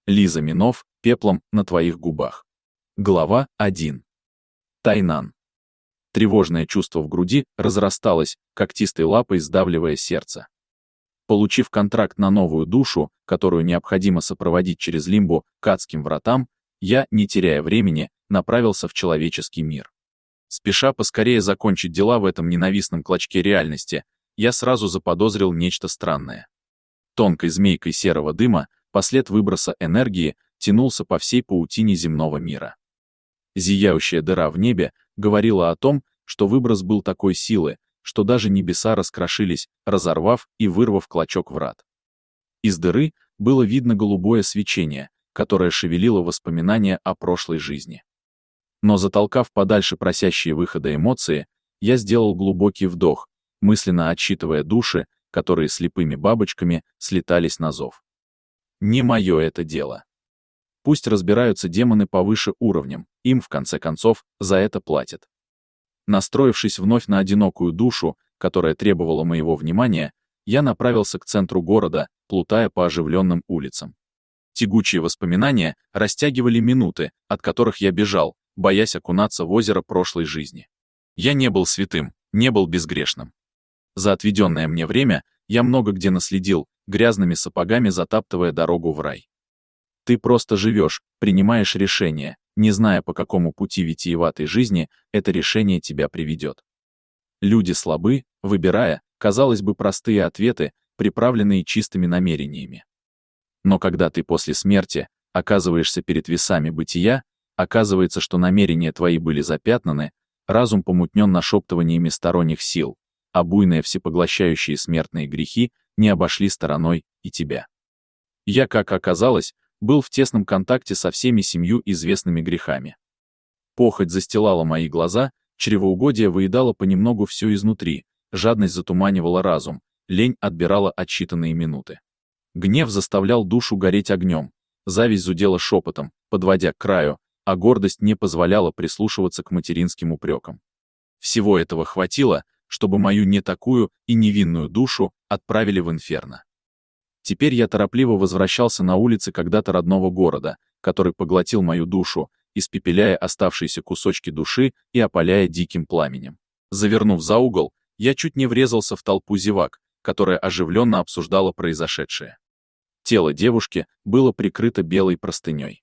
Лиза Минов, пеплом на твоих губах. Глава 1. Тайнан. Тревожное чувство в груди разрасталось, когтистой лапой сдавливая сердце. Получив контракт на новую душу, которую необходимо сопроводить через лимбу к адским вратам, я, не теряя времени, направился в человеческий мир. Спеша поскорее закончить дела в этом ненавистном клочке реальности, я сразу заподозрил нечто странное. Тонкой змейкой серого дыма, послед выброса энергии, тянулся по всей паутине земного мира. Зияющая дыра в небе говорила о том, что выброс был такой силы, что даже небеса раскрошились, разорвав и вырвав клочок врат. Из дыры было видно голубое свечение, которое шевелило воспоминания о прошлой жизни. Но затолкав подальше просящие выхода эмоции, я сделал глубокий вдох, мысленно отсчитывая души, которые слепыми бабочками слетались на зов. Не мое это дело. Пусть разбираются демоны повыше уровнем, им, в конце концов, за это платят. Настроившись вновь на одинокую душу, которая требовала моего внимания, я направился к центру города, плутая по оживленным улицам. Тягучие воспоминания растягивали минуты, от которых я бежал, боясь окунаться в озеро прошлой жизни. Я не был святым, не был безгрешным. За отведенное мне время я много где наследил, грязными сапогами затаптывая дорогу в рай. Ты просто живешь, принимаешь решения, не зная, по какому пути витиеватой жизни это решение тебя приведет. Люди слабы, выбирая, казалось бы, простые ответы, приправленные чистыми намерениями. Но когда ты после смерти оказываешься перед весами бытия, оказывается, что намерения твои были запятнаны, разум помутнен нашептываниями сторонних сил, а буйные всепоглощающие смертные грехи не обошли стороной и тебя. Я, как оказалось, был в тесном контакте со всеми 7 известными грехами. Похоть застилала мои глаза, чревоугодие выедало понемногу все изнутри, жадность затуманивала разум, лень отбирала отсчитанные минуты. Гнев заставлял душу гореть огнем, зависть зудела шепотом, подводя к краю, а гордость не позволяла прислушиваться к материнским упрекам. Всего этого хватило, чтобы мою не такую и невинную душу отправили в инферно. Теперь я торопливо возвращался на улицы когда-то родного города, который поглотил мою душу, испепеляя оставшиеся кусочки души и опаляя диким пламенем. Завернув за угол, я чуть не врезался в толпу зевак, которая оживленно обсуждала произошедшее. Тело девушки было прикрыто белой простыней.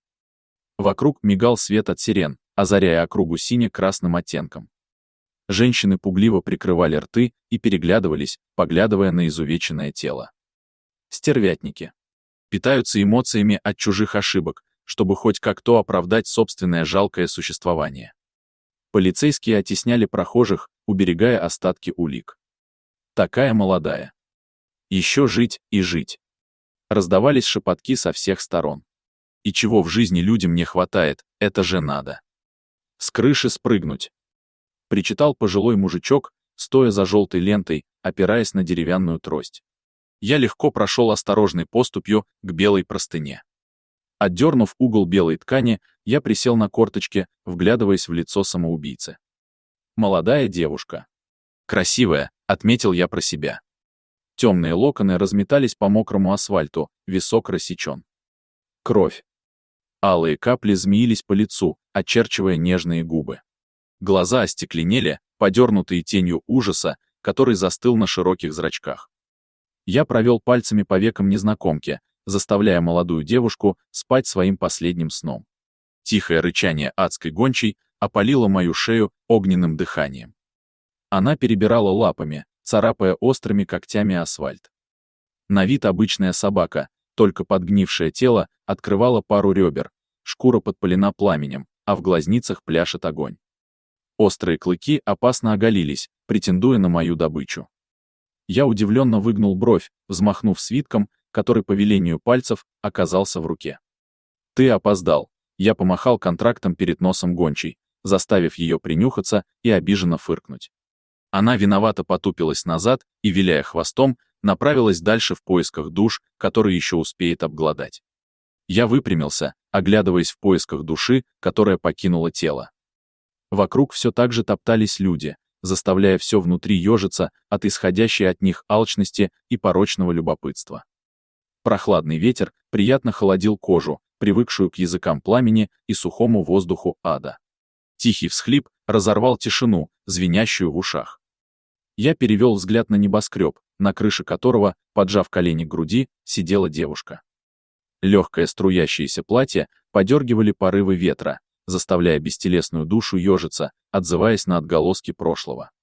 Вокруг мигал свет от сирен, озаряя округу сине-красным оттенком. Женщины пугливо прикрывали рты и переглядывались, поглядывая на изувеченное тело. Стервятники. Питаются эмоциями от чужих ошибок, чтобы хоть как-то оправдать собственное жалкое существование. Полицейские оттесняли прохожих, уберегая остатки улик. Такая молодая. Еще жить и жить. Раздавались шепотки со всех сторон. И чего в жизни людям не хватает, это же надо. С крыши спрыгнуть. Причитал пожилой мужичок, стоя за желтой лентой, опираясь на деревянную трость. Я легко прошел осторожной поступью к белой простыне. Отдернув угол белой ткани, я присел на корточки, вглядываясь в лицо самоубийцы. Молодая девушка. Красивая, отметил я про себя. Темные локоны разметались по мокрому асфальту, висок рассечен. Кровь. Алые капли змеились по лицу, очерчивая нежные губы. Глаза остекленели, подернутые тенью ужаса, который застыл на широких зрачках. Я провел пальцами по векам незнакомки, заставляя молодую девушку спать своим последним сном. Тихое рычание адской гончей опалило мою шею огненным дыханием. Она перебирала лапами, царапая острыми когтями асфальт. На вид обычная собака, только подгнившее тело открывало пару ребер, шкура подпалена пламенем, а в глазницах пляшет огонь. Острые клыки опасно оголились, претендуя на мою добычу. Я удивленно выгнул бровь, взмахнув свитком, который по велению пальцев оказался в руке. «Ты опоздал», — я помахал контрактом перед носом гончей, заставив ее принюхаться и обиженно фыркнуть. Она виновато потупилась назад и, виляя хвостом, направилась дальше в поисках душ, которые еще успеет обглодать. Я выпрямился, оглядываясь в поисках души, которая покинула тело. Вокруг все так же топтались люди, заставляя все внутри ежиться от исходящей от них алчности и порочного любопытства. Прохладный ветер приятно холодил кожу, привыкшую к языкам пламени и сухому воздуху ада. Тихий всхлип разорвал тишину, звенящую в ушах. Я перевел взгляд на небоскреб, на крыше которого, поджав колени к груди, сидела девушка. Легкое струящееся платье подергивали порывы ветра, заставляя бестелесную душу ежиться, отзываясь на отголоски прошлого.